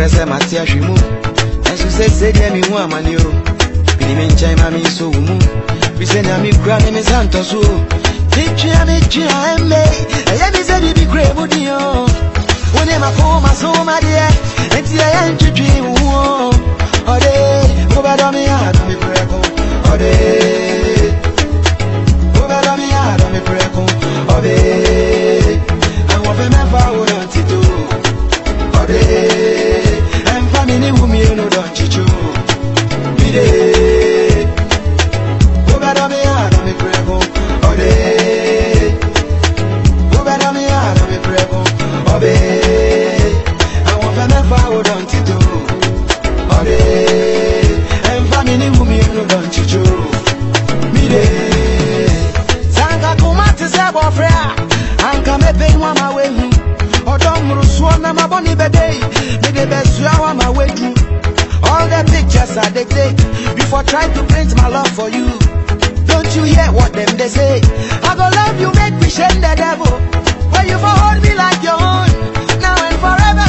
cressa Matia Shimu. And she said, Demi Wamani, Pinimin Chima me so moo. We send a me cranny Miss Santos. Picture me, and me, and let me say, be great, would you? When I'm a home, I saw my dear, and see I am to dream. Oh, day, over me, I don't be breakable. Oh, day, over me, I don't be breakable. Oh, day, I want them ever hold on to do. Oh, day, and family whom you know don't teach you. Be day, over me, I don't be breakable. Oh, day, over me, I don't be breakable. Oh, day, I want them ever hold on to do. Oh, day, and family whom you know don't teach you. Be day, Sanga Kumati Sabo Freya. Anka me pay one my way. Odom Ruswana my bonny day. Me the best you are my way through. All the pictures I they take before trying to print my love for you. Don't you hear what them they say? I go love you, make me shame the devil. When you for hold me like your own, now and forever.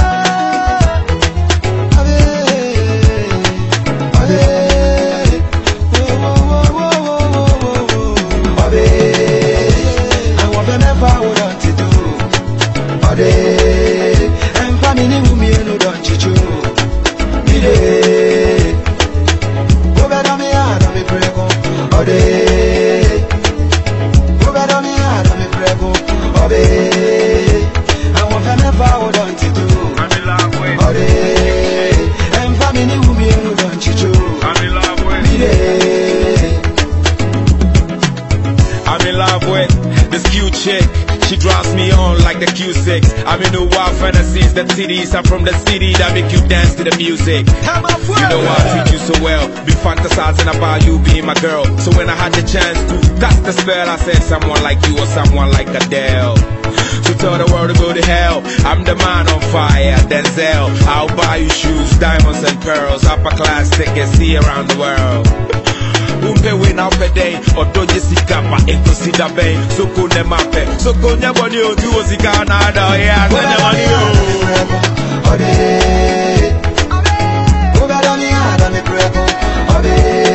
I want them ever hold on to do. And family whom you know don't teach you. Be day, over me, I don't be prego. Oh, day, over me, I don't be prego. Oh, day, I want them ever hold on to do. Oh, day, and family whom you know don't teach you. Be day, I'm in love with this cute chick. She drives me on like the Q6. I'm in the wild fantasies, the titties. I'm from the city that make you dance to the music. You know I treat you so well. Be fantasizing about you being my girl. So when I had the chance to cast the spell, I said someone like you or someone like Adele. So tell the world to go to hell. I'm the man on fire, Denzel. I'll buy you shoes, diamonds and pearls, upper class tickets, see around the world. Umpe win out per day, or do you see Kappa into Cedar Bay? So go ne mape, so go never knew to was the Canada, yeah, never knew. Oh, day, over me, I don't be prego. Oh, day.